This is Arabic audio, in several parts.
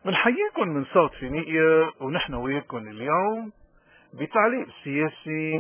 بنحييكم من صوت فينيقيا، ونحن وياكم اليوم بتعليق سياسي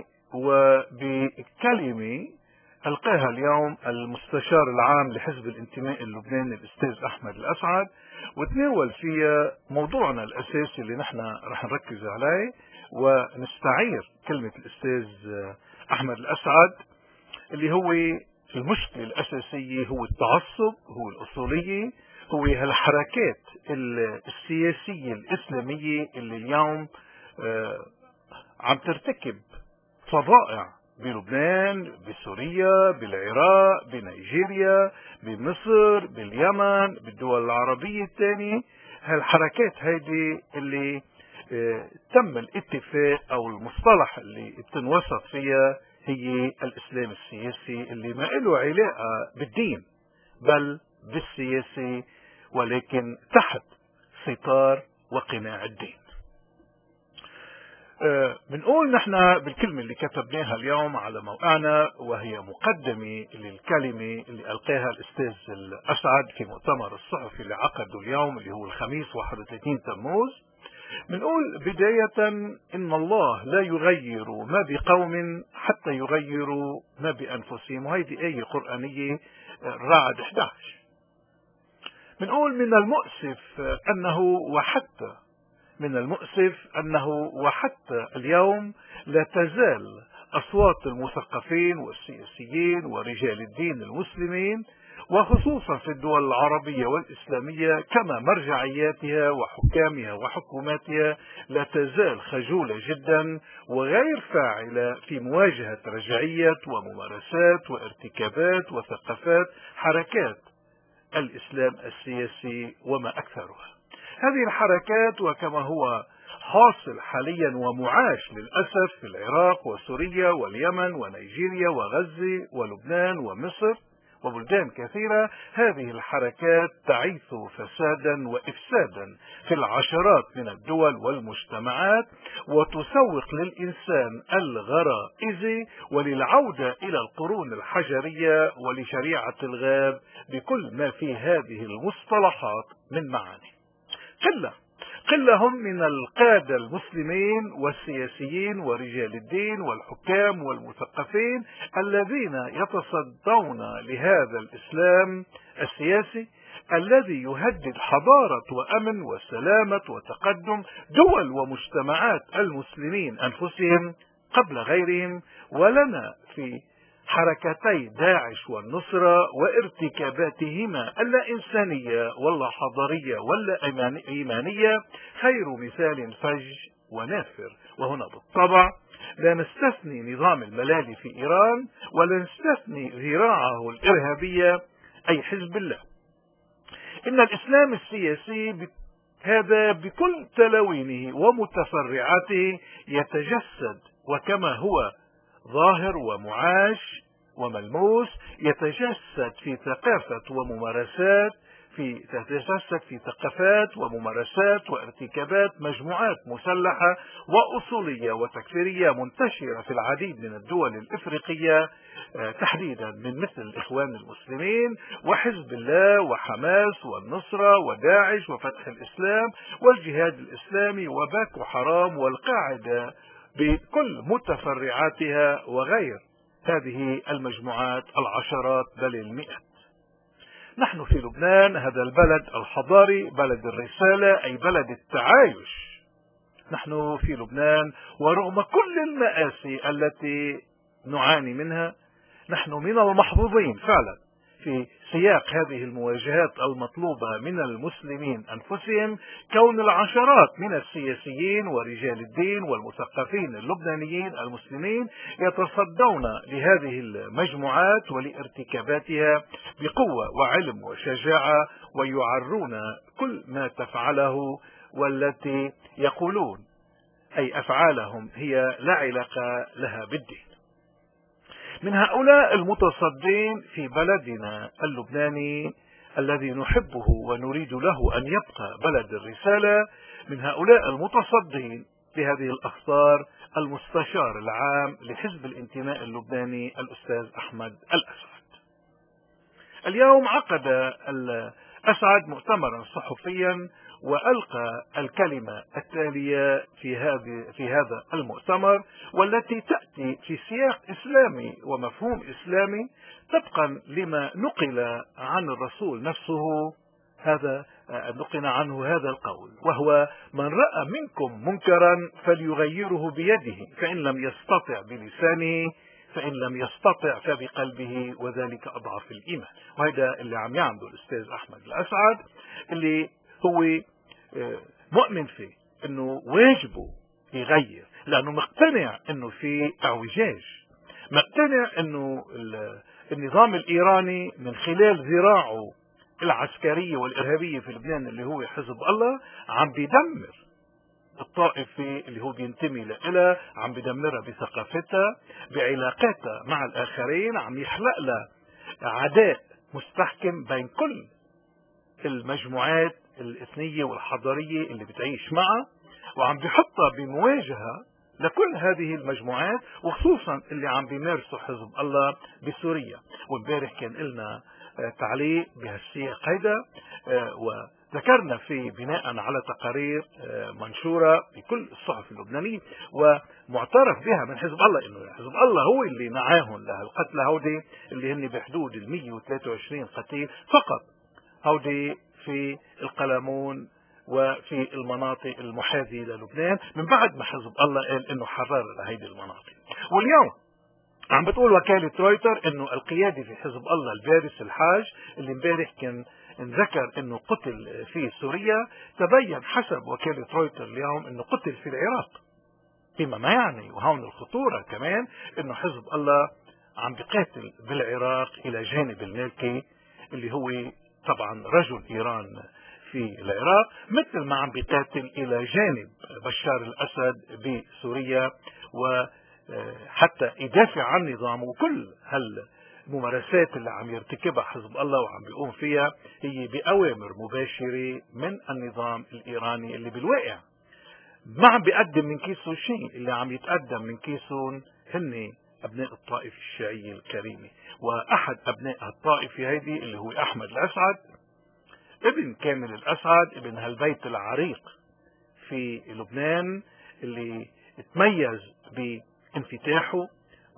وبكلمة ألقاها اليوم المستشار العام لحزب الانتماء اللبناني الأستاذ أحمد الأسعد، وتناول فيها موضوعنا الأساسي اللي نحن رح نركز عليه، ونستعير كلمة الأستاذ أحمد الأسعد اللي هو المشكلة الأساسية هو التعصب، هو الأصولية، هو هالحركات السياسية الإسلامية اللي اليوم عم ترتكب فظائع بلبنان، بسوريا، بالعراق، بنيجيريا، بمصر، باليمن، بالدول العربية الثانية. هالحركات هيدي اللي تم الاتفاق او المصطلح اللي بتنوصف فيها هي الاسلام السياسي، اللي ما له علاقة بالدين بل بالسياسي، ولكن تحت ستار وقناع الدين. بنقول نحن بالكلمة اللي كتبناها اليوم على موقعنا، وهي مقدمة للكلمة اللي ألقاها الأستاذ الأسعد في مؤتمر الصحفي اللي عقده اليوم اللي هو الخميس 31 تموز. بنقول بداية: إن الله لا يغير ما بقوم حتى يغيروا ما بأنفسهم. وهيدي آية قرآنية الرعد 11. بنقول من المؤسف أنه وحتى اليوم لا تزال أصوات المثقفين والسياسيين ورجال الدين المسلمين، وخصوصا في الدول العربية والإسلامية، كما مرجعياتها وحكامها وحكوماتها، لا تزال خجولة جدا وغير فاعلة في مواجهة رجعية وممارسات وارتكابات وثقافات حركات الإسلام السياسي وما أكثرها. هذه الحركات وكما هو حاصل حاليا ومعاش للأسف في العراق وسوريا واليمن ونيجيريا وغزة ولبنان ومصر وبلدان كثيرة، هذه الحركات تعيث فسادا وإفسادا في العشرات من الدول والمجتمعات، وتسوق للإنسان الغرائزي وللعودة إلى القرون الحجرية ولشريعة الغاب بكل ما في هذه المصطلحات من معاني. قلة هم من القادة المسلمين والسياسيين ورجال الدين والحكام والمثقفين الذين يتصدون لهذا الإسلام السياسي الذي يهدد حضارة وأمن وسلامة وتقدم دول ومجتمعات المسلمين أنفسهم قبل غيرهم. ولنا في حركتي داعش والنصرة وارتكاباتهما اللا إنسانية ولا حضارية ولا إيمانية خير مثال فج ونافر. وهنا بالطبع لا نستثني نظام الملالي في إيران، ولا نستثني ذراعه الإرهابية أي حزب الله. إن الإسلام السياسي هذا بكل تلاوينه ومتفرعاته يتجسد، وكما هو ظاهر ومعاش وملموس، يتجسد في ثقافات وممارسات وارتكابات مجموعات مسلحة وأصولية وتكفيرية منتشرة في العديد من الدول الإفريقية، تحديدا من مثل الإخوان المسلمين وحزب الله وحماس والنصرة وداعش وفتح الإسلام والجهاد الإسلامي وباكو حرام والقاعدة بكل متفرعاتها، وغير هذه المجموعات العشرات بل المئات. نحن في لبنان، هذا البلد الحضاري، بلد الرسالة، أي بلد التعايش. نحن في لبنان ورغم كل المآسي التي نعاني منها، نحن من المحظوظين فعلا في سياق هذه المواجهات المطلوبة من المسلمين أنفسهم، كون العشرات من السياسيين ورجال الدين والمثقفين اللبنانيين المسلمين يتصدون لهذه المجموعات ولارتكاباتها بقوة وعلم وشجاعة، ويعرون كل ما تفعله والتي يقولون أي أفعالهم هي لا علاقة لها بالدين. من هؤلاء المتصدين في بلدنا اللبناني الذي نحبه ونريد له أن يبقى بلد الرسالة، من هؤلاء المتصدين بهذه الأخطار المستشار العام لحزب الانتماء اللبناني الأستاذ أحمد الأسعد. اليوم عقد الأسعد مؤتمرا صحفيا وألقى الكلمة التالية في هذا المؤتمر، والتي تأتي في سياق إسلامي ومفهوم إسلامي طبقا لما نقل عن الرسول نفسه. نقل عنه هذا القول، وهو: من رأى منكم منكرا فليغيره بيده، فإن لم يستطع بلسانه، فإن لم يستطع فبقلبه، وذلك أضعف الإيمان. وهذا اللي عم يعمله الأستاذ أحمد الأسعد، اللي هو مؤمن فيه أنه واجبه يغير، لأنه مقتنع أنه في اعوجاج، مقتنع أنه النظام الإيراني من خلال ذراعه العسكرية والإرهابية في لبنان اللي هو حزب الله عم بيدمر الطائفة اللي هو بينتمي لها، عم بدمرها بثقافتها، بعلاقاتها مع الآخرين، عم يخلق لها عداء مستحكم بين كل المجموعات الإثنية والحضارية اللي بتعيش معها، وعم بيحطها بمواجهة لكل هذه المجموعات، وخصوصا اللي عم بيمارسوا حزب الله بسوريا. وامبارح كان لنا تعليق بهالسياق هيدا، وذكرنا في بناء على تقارير منشورة بكل الصحف اللبنانية ومعترف بها من حزب الله، انه حزب الله هو اللي نعاهم لهالقتلى هودي اللي هن بحدود 123 قتيل فقط، هودي في القلمون وفي المناطق المحاذية للبنان، من بعد ما حزب الله قال انه حرر هيدي المناطق. واليوم عم بتقول وكالة رويتر انه القيادي في حزب الله البارس الحاج، اللي امبارح كان انذكر انه قتل في سوريا، تبين حسب وكالة رويتر اليوم انه قتل في العراق، بما ما يعني وهون الخطورة كمان انه حزب الله عم بقاتل بالعراق الى جانب المالكي اللي هو طبعا رجل ايران في العراق، مثل ما عم بيقاتل الى جانب بشار الاسد بسوريا، وحتى يدافع عن نظامه. وكل هالممارسات اللي عم يرتكبها حزب الله وعم بيقوم فيها هي بأوامر مباشرة من النظام الإيراني اللي بالواقع ما عم بيقدم من كيسه شيء، اللي عم يتقدم من كيسهم هن أبناء الطائفة الشيعية الكريمة. وأحد أبناء الطائفة هيدي اللي هو أحمد الأسعد، ابن كامل الأسعد، ابن هالبيت العريق في لبنان، اللي تميز بانفتاحه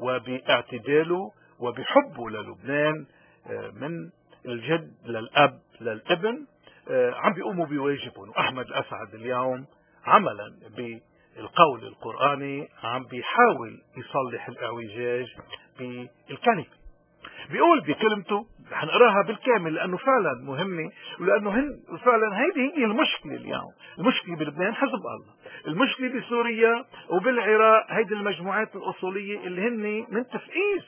وباعتداله وبحبه للبنان من الجد للأب للابن، عم بيقوموا بواجبهم. وأحمد الأسعد اليوم عملا بالقول القرآني عم بيحاول يصلح الاعوجاج بالكلمة. بيقول بكلمته، رح نقراها بالكامل لانه فعلا مهمه، ولانه فعلا هيدي هي المشكله اليوم. المشكله بلبنان حزب الله، المشكله بسوريا وبالعراق هيدي المجموعات الاصوليه اللي هن من تفقيس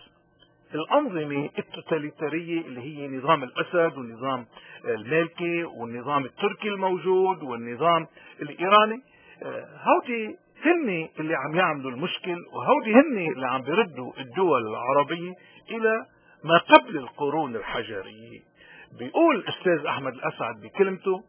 الانظمه التوتاليتاريه اللي هي نظام الاسد والنظام المالكي والنظام التركي الموجود والنظام الايراني. هودي هن اللي عم يعملوا المشكل، وهودي هن اللي عم بيردوا الدول العربيه الى ما قبل القرون الحجرية. بيقول الأستاذ أحمد الأسعد بكلمته: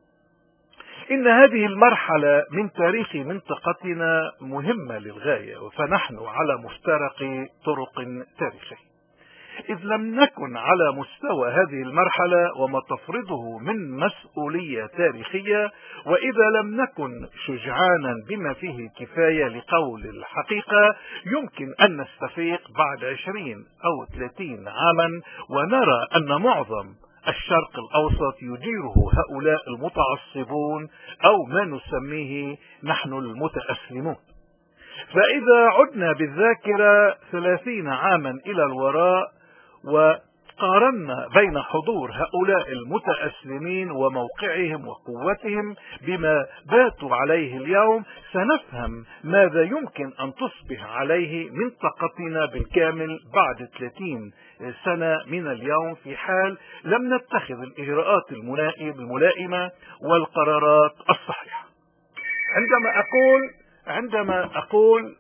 إن هذه المرحلة من تاريخ منطقتنا مهمة للغاية، فنحن على مفترق طرق تاريخية، إذ لم نكن على مستوى هذه المرحلة وما تفرضه من مسؤولية تاريخية، وإذا لم نكن شجعانا بما فيه كفاية لقول الحقيقة، يمكن أن نستفيق بعد 20 أو 30 عاما ونرى أن معظم الشرق الأوسط يديره هؤلاء المتعصبون أو ما نسميه نحن المتأسلمون. فإذا عدنا بالذاكرة 30 عاما إلى الوراء وقارنا بين حضور هؤلاء المتأسلمين وموقعهم وقوتهم بما باتوا عليه اليوم، سنفهم ماذا يمكن أن تصبح عليه منطقتنا بالكامل بعد 30 سنة من اليوم، في حال لم نتخذ الإجراءات الملائمة والقرارات الصحيحة. عندما أقول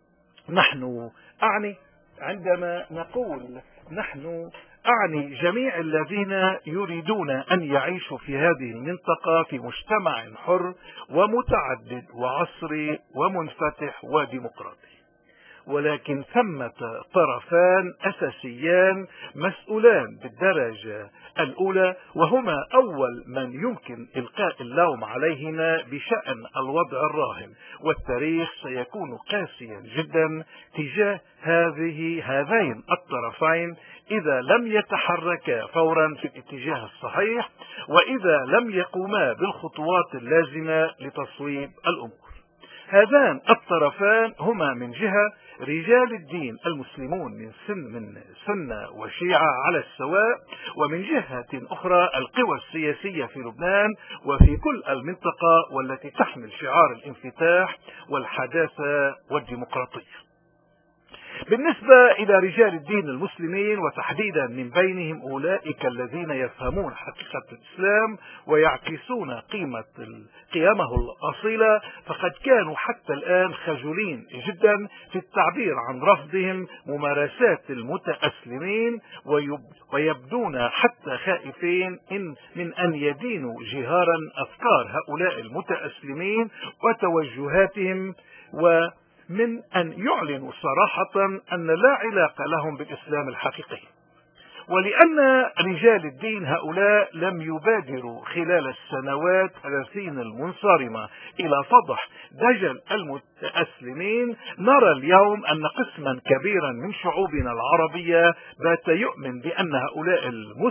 نحن أعني جميع الذين يريدون أن يعيشوا في هذه المنطقة في مجتمع حر ومتعدد وعصري ومنفتح وديمقراطي. ولكن ثمة طرفان أساسيان مسؤولان بالدرجة الأولى، وهما أول من يمكن إلقاء اللوم عليهما بشأن الوضع الراهن، والتاريخ سيكون قاسيا جدا تجاه هذين الطرفين إذا لم يتحركا فورا في الاتجاه الصحيح، وإذا لم يقوما بالخطوات اللازمة لتصويب الأمور. هذان الطرفان هما من جهة رجال الدين المسلمون من سنة وشيعة على السواء، ومن جهة أخرى القوى السياسية في لبنان وفي كل المنطقة، والتي تحمل شعار الانفتاح والحداثة والديمقراطية. بالنسبة إلى رجال الدين المسلمين، وتحديدا من بينهم أولئك الذين يفهمون حقيقة الإسلام ويعكسون قيمه الأصيلة، فقد كانوا حتى الآن خجولين جدا في التعبير عن رفضهم ممارسات المتأسلمين، ويبدون حتى خائفين من أن يدينوا جهارا أفكار هؤلاء المتأسلمين وتوجهاتهم، ومن أن يعلنوا صراحة أن لا علاقة لهم بالإسلام الحقيقي. ولأن رجال الدين هؤلاء لم يبادروا خلال السنوات 30 المنصرمة إلى فضح دجل المتأسلمين، نرى اليوم أن قسما كبيرا من شعوبنا العربية بات يؤمن بأن هؤلاء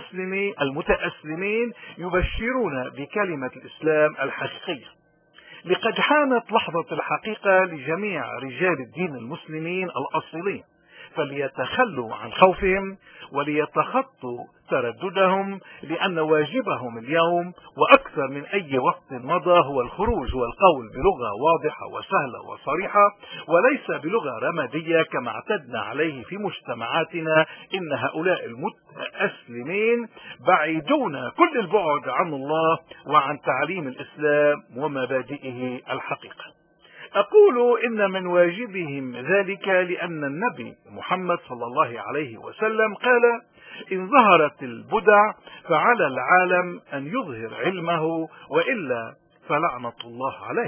المتأسلمين يبشرون بكلمة الإسلام الحقيقية. لقد حانت لحظة الحقيقة لجميع رجال الدين المسلمين الأصيلين، فليتخلوا عن خوفهم وليتخطوا ترددهم، لأن واجبهم اليوم وأكثر من أي وقت مضى هو الخروج والقول بلغة واضحة وسهلة وصريحة، وليس بلغة رمادية كما اعتدنا عليه في مجتمعاتنا. إن هؤلاء المتأسلمين بعيدون كل البعد عن الله وعن تعليم الإسلام ومبادئه الحقيقة. أقول إن من واجبهم ذلك لأن النبي محمد صلى الله عليه وسلم قال: إن ظهرت البدع فعلى العالم أن يظهر علمه، وإلا فلعنة الله عليه.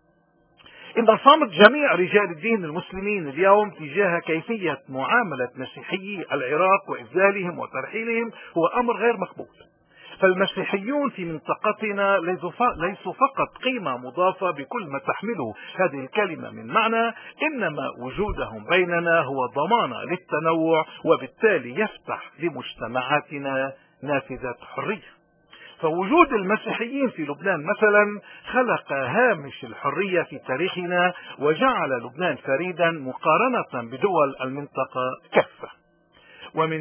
إن صامت جميع رجال الدين المسلمين اليوم تجاه كيفية معاملة مسيحيي العراق وإذلالهم وترحيلهم هو أمر غير مقبول. فالمسيحيون في منطقتنا ليسوا فقط قيمة مضافة بكل ما تحمله هذه الكلمة من معنى، إنما وجودهم بيننا هو ضمانة للتنوع، وبالتالي يفتح لمجتمعاتنا نافذة حرية. فوجود المسيحيين في لبنان مثلا خلق هامش الحرية في تاريخنا، وجعل لبنان فريدا مقارنة بدول المنطقة كافة. ومن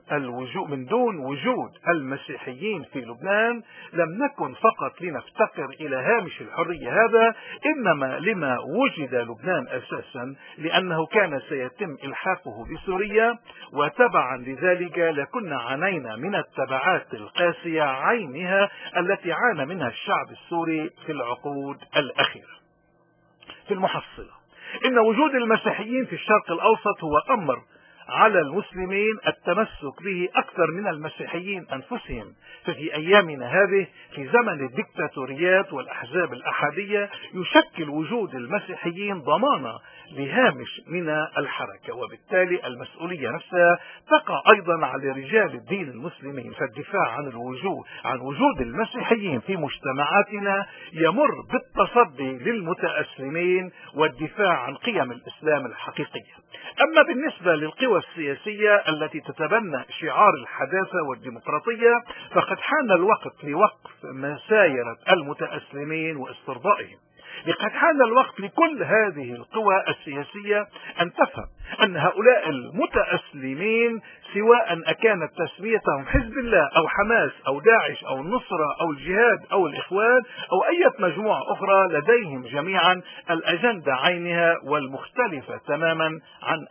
دون وجود المسيحيين في لبنان لم نكن فقط لنفتقر إلى هامش الحرية هذا، إنما لما وجد لبنان أساسا لأنه كان سيتم إلحاقه بسوريا، وتبعا لذلك لكنا عانينا من التبعات القاسية عينها التي عانى منها الشعب السوري في العقود الأخيرة. في المحصلة، إن وجود المسيحيين في الشرق الأوسط هو أمر على المسلمين التمسك به أكثر من المسيحيين أنفسهم. ففي أيامنا هذه في زمن الدكتاتوريات والأحزاب الأحادية يشكل وجود المسيحيين ضمانة لهامش من الحركة، وبالتالي المسؤولية نفسها تقع أيضا على رجال الدين المسلمين. فالدفاع عن وجود المسيحيين في مجتمعاتنا يمر بالتصدي للمتأسلمين والدفاع عن قيم الإسلام الحقيقية. أما بالنسبة للقوى السياسية التي تتبنى شعار الحداثة والديمقراطية، فقد حان الوقت لوقف مسايرة المتأسلمين واسترضائهم. لقد حان الوقت لكل هذه القوى السياسية أن تفهم أن هؤلاء المتأسلمين، سواء أكانت تسميتهم حزب الله أو حماس أو داعش أو النصرة أو الجهاد أو الإخوان أو أي مجموعة أخرى، لديهم جميعا الأجندة عينها والمختلفة تماما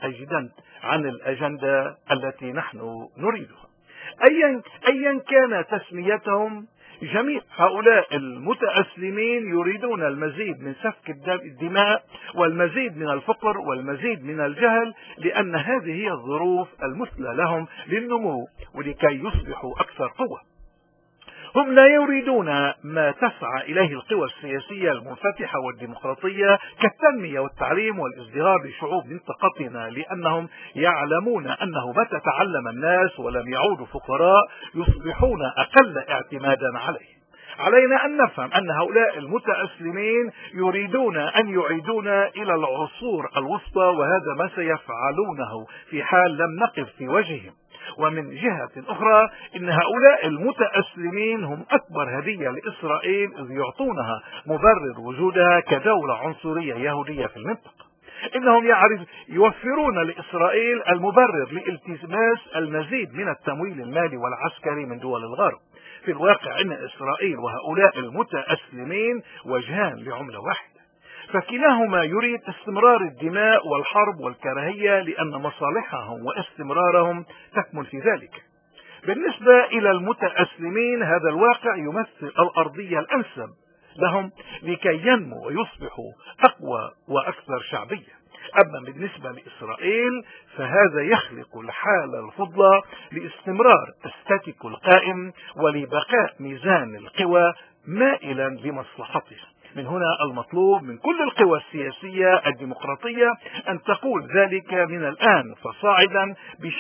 عن الأجندة التي نحن نريدها. أيا كان تسميتهم، جميع هؤلاء المتأسلمين يريدون المزيد من سفك الدماء والمزيد من الفقر والمزيد من الجهل، لأن هذه هي الظروف المثلى لهم للنمو ولكي يصبحوا أكثر قوة. هم لا يريدون ما تسعى إليه القوى السياسية المنفتحة والديمقراطية كالتنمية والتعليم والازدهار لشعوب منطقتنا، لأنهم يعلمون أنه متى تعلم الناس ولم يعودوا فقراء يصبحون أقل اعتمادا عليه. علينا أن نفهم أن هؤلاء المتأسلمين يريدون أن يعيدونا إلى العصور الوسطى، وهذا ما سيفعلونه في حال لم نقف في وجههم. ومن جهة أخرى إن هؤلاء المتأسلمين هم أكبر هدية لإسرائيل، إذ يعطونها مبرر وجودها كدولة عنصرية يهودية في المنطقة. إنهم يوفرون لإسرائيل المبرر لالتماس المزيد من التمويل المالي والعسكري من دول الغرب. في الواقع إن إسرائيل وهؤلاء المتأسلمين وجهان لعملة واحدة، فكلاهما يريد استمرار الدماء والحرب والكراهية، لأن مصالحهم واستمرارهم تكمن في ذلك. بالنسبة إلى المتأسلمين هذا الواقع يمثل الأرضية الأنسب لهم لكي ينموا ويصبحوا أقوى وأكثر شعبية. أما بالنسبة لإسرائيل فهذا يخلق الحالة الفضلى لاستمرار الستاتيكو القائم ولبقاء ميزان القوى مائلا لمصلحته. من هنا المطلوب من كل القوى السياسية الديمقراطية أن تقول ذلك من الآن فصاعدا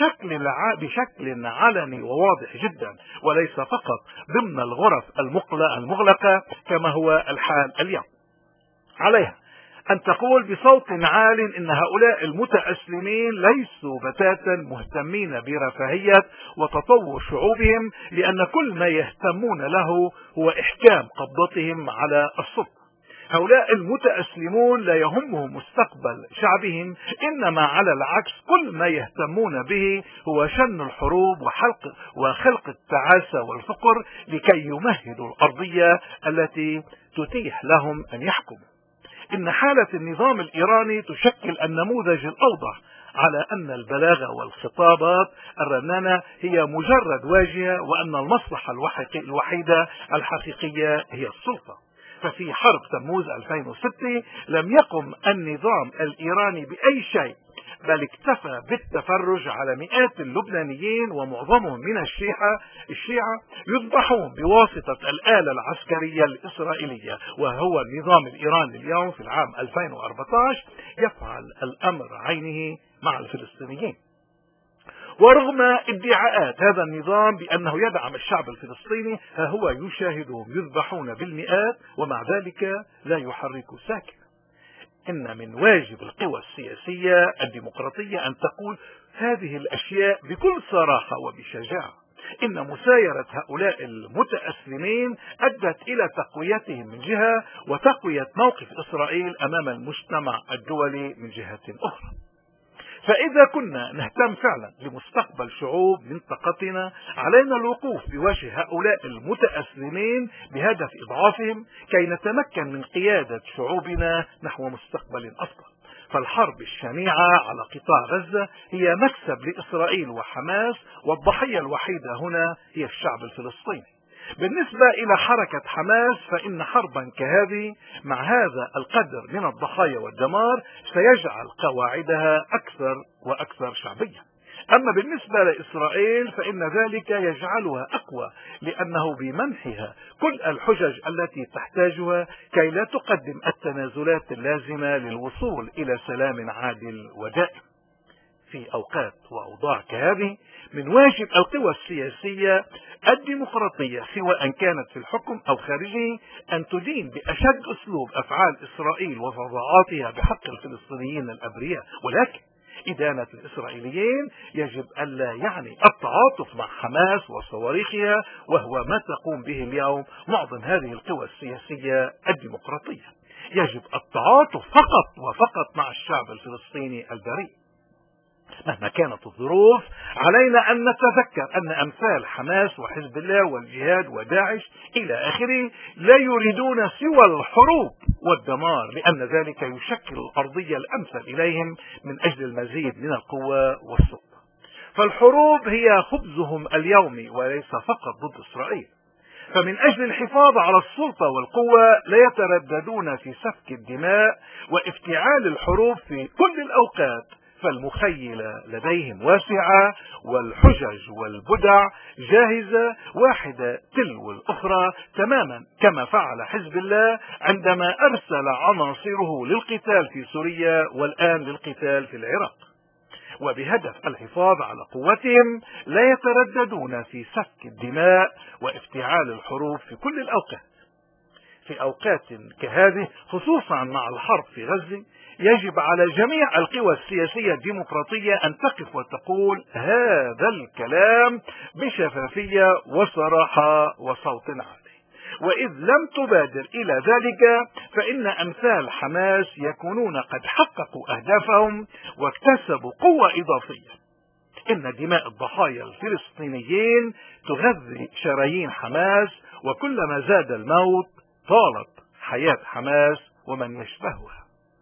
بشكل علني وواضح جدا، وليس فقط ضمن الغرف المغلقة كما هو الحال اليوم. عليها أن تقول بصوت عال إن هؤلاء المتأسلمين ليسوا بتاتا مهتمين برفاهية وتطور شعوبهم، لأن كل ما يهتمون له هو إحكام قبضتهم على السلطة. هؤلاء المتأسلمون لا يهمهم مستقبل شعبهم، إنما على العكس كل ما يهتمون به هو شن الحروب وخلق التعاسة والفقر لكي يمهدوا الأرضية التي تتيح لهم أن يحكموا. إن حالة النظام الإيراني تشكل النموذج الأوضح على أن البلاغة والخطابات الرنانة هي مجرد واجهة، وأن المصلحة الوحيدة الحقيقية هي السلطة. ففي حرب تموز 2006 لم يقم النظام الإيراني بأي شيء، بل اكتفى بالتفرج على مئات اللبنانيين ومعظمهم من الشيعة يذبحون بواسطة الآلة العسكرية الإسرائيلية. وهو النظام الإيراني اليوم في العام 2014 يفعل الأمر عينه مع الفلسطينيين. ورغم ادعاءات هذا النظام بأنه يدعم الشعب الفلسطيني، ها هو يشاهدهم يذبحون بالمئات ومع ذلك لا يحرك ساكن. إن من واجب القوى السياسية الديمقراطية أن تقول هذه الأشياء بكل صراحة وبشجاعة. إن مسايرة هؤلاء المتأسلمين أدت إلى تقويتهم من جهة، وتقوية موقف إسرائيل أمام المجتمع الدولي من جهة أخرى. فإذا كنا نهتم فعلا لمستقبل شعوب منطقتنا، علينا الوقوف بوجه هؤلاء المتأسلمين بهدف إضعافهم كي نتمكن من قيادة شعوبنا نحو مستقبل أفضل. فالحرب الشنيعة على قطاع غزة هي مكسب لإسرائيل وحماس، والضحية الوحيدة هنا هي الشعب الفلسطيني. بالنسبة إلى حركة حماس فإن حربا كهذه مع هذا القدر من الضحايا والدمار سيجعل قواعدها أكثر وأكثر شعبية. أما بالنسبة لإسرائيل فإن ذلك يجعلها أقوى، لأنه بمنحها كل الحجج التي تحتاجها كي لا تقدم التنازلات اللازمة للوصول إلى سلام عادل ودائم. في أوقات وأوضاع كهذه من واجب القوى السياسية الديمقراطية سواء كانت في الحكم أو خارجه أن تدين بأشد أسلوب أفعال إسرائيل وفظاعاتها بحق الفلسطينيين الأبرياء، ولكن إدانة الإسرائيليين يجب ألا يعني التعاطف مع حماس وصواريخها، وهو ما تقوم به اليوم معظم هذه القوى السياسية الديمقراطية. يجب التعاطف فقط وفقط مع الشعب الفلسطيني البريء. مهما كانت الظروف علينا أن نتذكر أن أمثال حماس وحزب الله والجهاد وداعش إلى آخره لا يريدون سوى الحروب والدمار، لأن ذلك يشكل الأرضية الأمثل إليهم من أجل المزيد من القوة والسلطة. فالحروب هي خبزهم اليومي وليس فقط ضد إسرائيل. فمن أجل الحفاظ على السلطة والقوة لا يترددون في سفك الدماء وافتعال الحروب في كل الأوقات، فالمخيلة لديهم واسعة والحجج والبدع جاهزة واحدة تلو الأخرى تماما، كما فعل حزب الله عندما أرسل عناصره للقتال في سوريا والآن للقتال في العراق. وبهدف الحفاظ على قوتهم لا يترددون في سفك الدماء وافتعال الحروب في كل الأوقات. في أوقات كهذه خصوصا مع الحرب في غزة يجب على جميع القوى السياسية الديمقراطية أن تقف وتقول هذا الكلام بشفافية وصراحة وصوت عالي. وإذ لم تبادر إلى ذلك فإن أمثال حماس يكونون قد حققوا أهدافهم واكتسبوا قوة إضافية. إن دماء الضحايا الفلسطينيين تغذي شرايين حماس، وكلما زاد الموت طالت حياة حماس ومن يشبهها.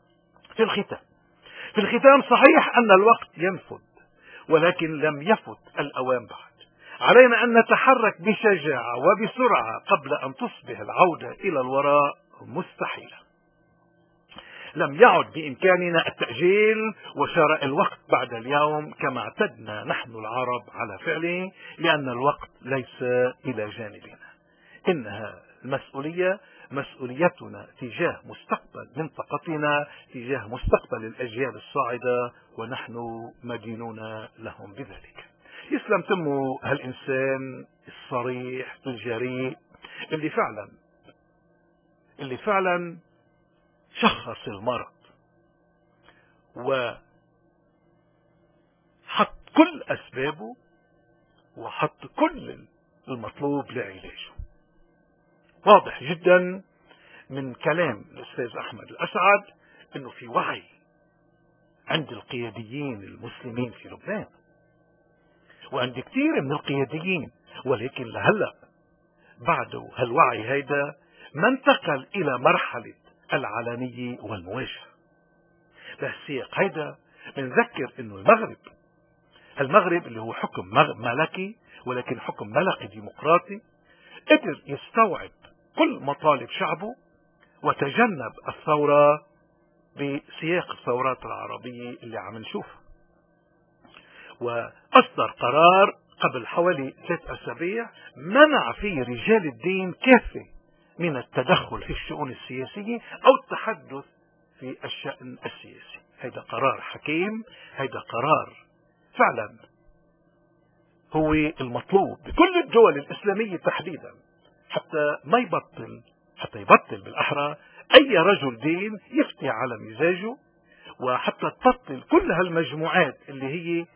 في الختام صحيح أن الوقت ينفد، ولكن لم يفت الأوان بعد. علينا أن نتحرك بشجاعة وبسرعة قبل أن تصبح العودة إلى الوراء مستحيلة. لم يعد بإمكاننا التأجيل وشراء الوقت بعد اليوم كما اعتدنا نحن العرب على فعله، لأن الوقت ليس إلى جانبنا. إنها المسؤولية مسؤوليتنا تجاه مستقبل منطقتنا، تجاه مستقبل الأجيال الصاعدة، ونحن مدينون لهم بذلك. يسلم تمه هالإنسان الصريح الجريء اللي فعلا شخص المرض وحط كل أسبابه وحط كل المطلوب لعلاجه. واضح جدا من كلام الأستاذ أحمد الأسعد أنه في وعي عند القياديين المسلمين في لبنان وعند كثير من القياديين، ولكن لهلأ بعده هالوعي هيدا ما انتقل إلى مرحلة العلنية والمواجهة. بهالسياق هيدا بنذكر أنه المغرب اللي هو حكم ملكي، ولكن حكم ملكي ديمقراطي، قدر يستوعب كل مطالب شعبه وتجنب الثورة بسياق الثورات العربية اللي عم نشوفها. وأصدر قرار قبل حوالي 3 أسابيع منع فيه رجال الدين كافة من التدخل في الشؤون السياسية أو التحدث في الشأن السياسي. هذا قرار حكيم، هذا قرار فعلا هو المطلوب بكل الدول الإسلامية تحديدا، حتى يبطل بالأحرى أي رجل دين يفتي على مزاجه، وحتى تبطل كل هالمجموعات اللي هي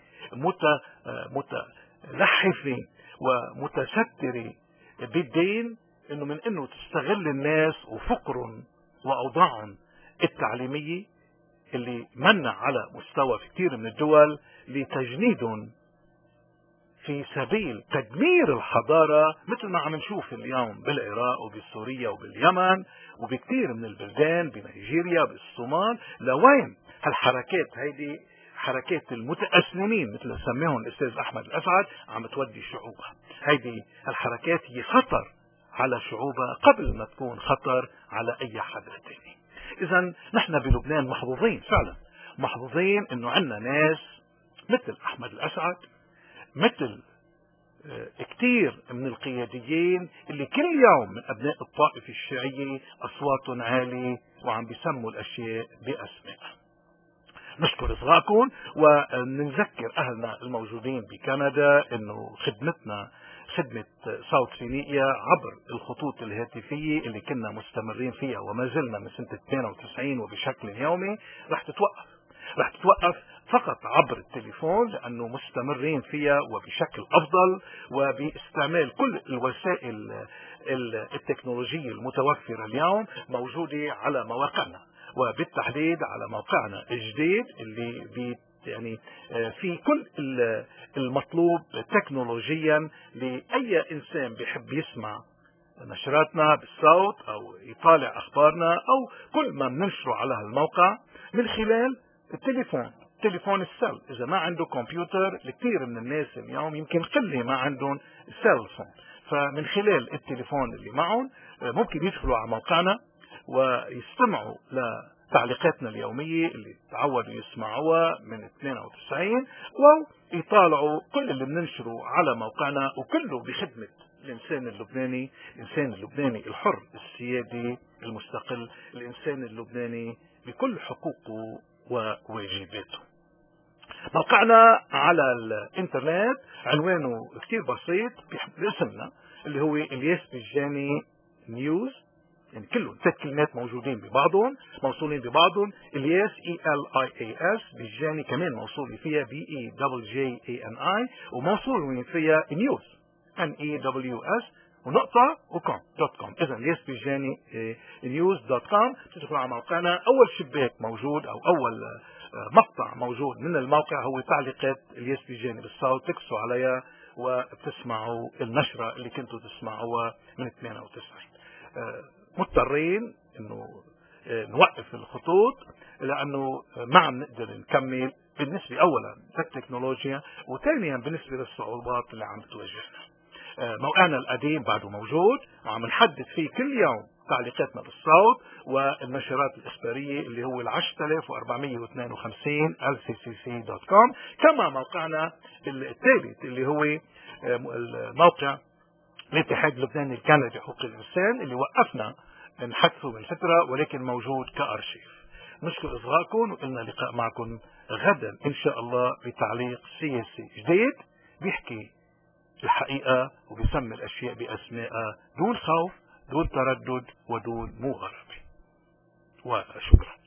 متلحفة ومتسترة بالدين، انه تستغل الناس وفقرهم واوضاعهم التعليمية اللي منع على مستوى في كثير من الدول لتجنيدهم في سبيل تدمير الحضارة، مثل ما عم نشوف اليوم بالعراق وبسوريا وباليمن وبكثير من البلدان، بنيجيريا بالصومال. لوين هالحركات هيدي؟ حركات المتأسلمين مثل سميهم الأستاذ أحمد الأسعد عم تودي شعوبها. هيدي الحركات هي خطر على شعوبها قبل ما تكون خطر على أي حدا تاني. إذا نحن بلبنان محظوظين، فعلا محظوظين إنه عنا ناس مثل أحمد الأسعد، مثل كتير من القياديين اللي كل يوم من أبناء الطائفة الشيعية أصواتهم عالية وعم بيسموا الأشياء بأسمائها. نشكر إصغائكم ونذكر أهلنا الموجودين بكندا إنه خدمة صوت فينيقيا عبر الخطوط الهاتفية اللي كنا مستمرين فيها وما زلنا من سنة 92 وبشكل يومي رح تتوقف فقط عبر التليفون، لأنه مستمرين فيها وبشكل أفضل وباستعمال كل الوسائل التكنولوجية المتوفرة اليوم موجودة على مواقعنا، وبالتحديد على موقعنا الجديد اللي في كل المطلوب تكنولوجيا لأي إنسان بيحب يسمع نشراتنا بالصوت أو يطالع أخبارنا أو كل ما بننشره على هالموقع من خلال تليفون السل. إذا ما عنده كمبيوتر، الكثير من الناس اليوم يمكن قلة ما عندهم سيلفون، فمن خلال التليفون اللي معهم ممكن يدخلوا على موقعنا ويستمعوا تعليقاتنا اليومية اللي تعودوا يسمعوها من 92، ويطالعوا كل اللي بننشره على موقعنا، وكله بخدمة الإنسان اللبناني، الإنسان اللبناني الحر السيادي المستقل، الإنسان اللبناني بكل حقوقه وواجباته. موقعنا على الانترنت عنوانه كتير بسيط باسمنا اللي هو الياس بجاني نيوز، يعني كلهم 3 كلمات موجودين ببعضهم، موصولين ببعضهم. الياس ELIAS، بجاني كمان موصول فيها BEJJANI، وموصول فيها نيوز NEWS ونقطة وكوم. إذا الياس بجاني نيوز.com. تدخلوا على موقعنا، أول شباك موجود أو أول مقطع موجود من الموقع هو تعليقات الياس بجاني بالصوت، تكسوا عليها وبتسمعوا النشرة اللي كنتوا تسمعوها من 98. مضطرين انه نوقف الخطوط لانه ما عم نقدر نكمل، بالنسبة اولا للتكنولوجيا، وثانيا بالنسبة للصعوبات اللي عم تواجهنا. موقعنا القديم بعده موجود وعم نحدث فيه كل يوم تعليقاتنا بالصوت والنشرات الإخبارية اللي هو 10452 lccc.com. كما موقعنا الثالث اللي هو الموقع الاتحاد اللبناني الكندي لحقوق الإنسان اللي وقفنا نحدثه من فترة، ولكن موجود كأرشيف. نشكر إصغائكم، وإلنا لقاء معكم غدا إن شاء الله بتعليق سياسي جديد بيحكي الحقيقة وبيسمي الأشياء بأسمائها دون خوف، دون تردد، ودون مغالبة. وشكرا.